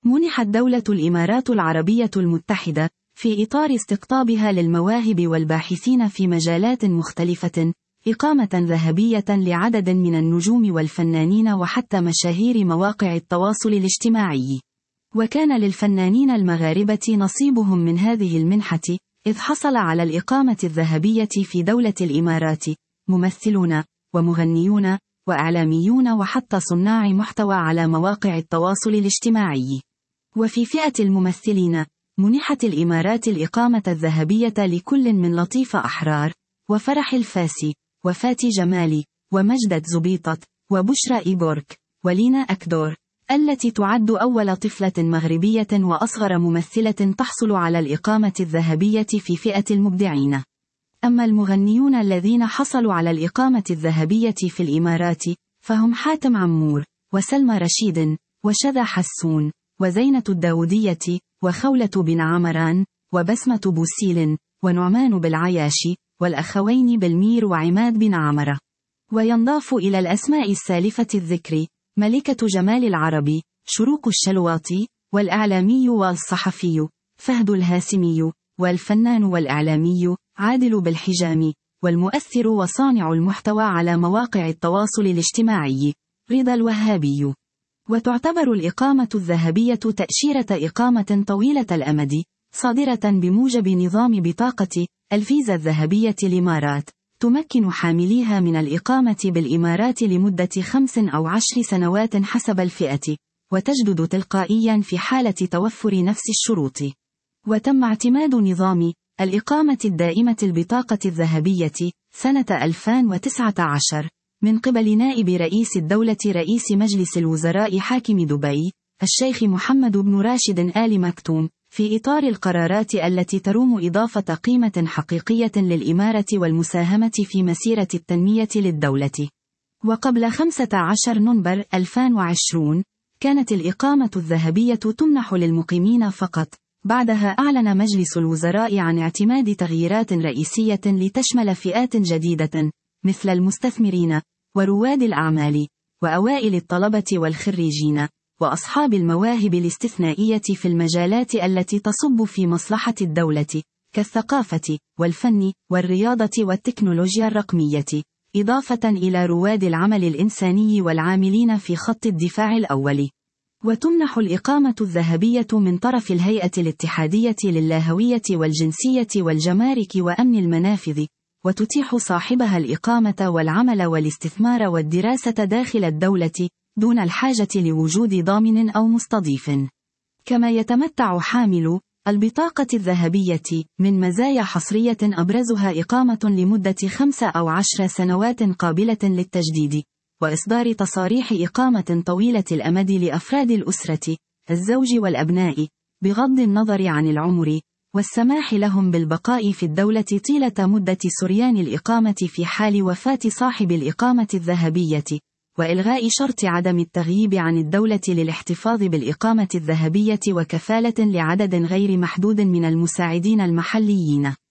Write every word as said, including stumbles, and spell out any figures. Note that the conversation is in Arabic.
منحت دولة الإمارات العربية المتحدة في إطار استقطابها للمواهب والباحثين في مجالات مختلفة إقامة ذهبية لعدد من النجوم والفنانين وحتى مشاهير مواقع التواصل الاجتماعي. وكان للفنانين المغاربة نصيبهم من هذه المنحة، إذ حصل على الإقامة الذهبية في دولة الإمارات ممثلون ومغنيون وإعلاميون وحتى صناع محتوى على مواقع التواصل الاجتماعي. وفي فئة الممثلين، منحت الإمارات الإقامة الذهبية لكل من لطيفة أحرار، وفرح الفاسي، وفاتي جمالي، ومجدة زبيطة، وبشرى إيبورك، ولينا أكدور، التي تعد أول طفلة مغربية وأصغر ممثلة تحصل على الإقامة الذهبية في فئة المبدعين. أما المغنيون الذين حصلوا على الإقامة الذهبية في الإمارات، فهم حاتم عمور، وسلمى رشيد، وشذى حسون، وزينة الداودية، وخولة بن عمران، وبسمة بوسيل، ونعمان بالعياشي، والأخوين بالمير وعماد بن عمرة. وينضاف إلى الأسماء السالفة الذكر ملكة جمال العربي، شروق الشلواطي، والإعلامي والصحفي فهد الهاسمي، والفنان والإعلامي عادل بالحجام، والمؤثر وصانع المحتوى على مواقع التواصل الاجتماعي رضا الوهابي. وتعتبر الإقامة الذهبية تأشيرة إقامة طويلة الأمد، صادرة بموجب نظام بطاقة الفيزا الذهبية الإمارات، تمكن حامليها من الإقامة بالإمارات لمدة خمس أو عشر سنوات حسب الفئة، وتجدد تلقائيا في حالة توفر نفس الشروط. وتم اعتماد نظام الإقامة الدائمة البطاقة الذهبية سنة ألفين وتسعة عشر من قبل نائب رئيس الدولة رئيس مجلس الوزراء حاكم دبي الشيخ محمد بن راشد آل مكتوم، في إطار القرارات التي تروم إضافة قيمة حقيقية للإمارة والمساهمة في مسيرة التنمية للدولة. وقبل خمسة عشر نوفمبر ألفين وعشرين كانت الإقامة الذهبية تمنح للمقيمين فقط. بعدها أعلن مجلس الوزراء عن اعتماد تغييرات رئيسية لتشمل فئات جديدة مثل المستثمرين، ورواد الأعمال، وأوائل الطلبة والخريجين، وأصحاب المواهب الاستثنائية في المجالات التي تصب في مصلحة الدولة، كالثقافة، والفن، والرياضة والتكنولوجيا الرقمية، إضافة إلى رواد العمل الإنساني والعاملين في خط الدفاع الأول. وتمنح الإقامة الذهبية من طرف الهيئة الاتحادية للاهوية والجنسية والجمارك وأمن المنافذ، وتتيح صاحبها الإقامة والعمل والاستثمار والدراسة داخل الدولة دون الحاجة لوجود ضامن أو مستضيف. كما يتمتع حامل البطاقة الذهبية من مزايا حصرية أبرزها إقامة لمدة خمس أو عشر سنوات قابلة للتجديد، وإصدار تصاريح إقامة طويلة الأمد لأفراد الأسرة، الزوج والأبناء، بغض النظر عن العمر، والسماح لهم بالبقاء في الدولة طيلة مدة سريان الإقامة في حال وفاة صاحب الإقامة الذهبية، وإلغاء شرط عدم التغييب عن الدولة للاحتفاظ بالإقامة الذهبية، وكفالة لعدد غير محدود من المساعدين المحليين.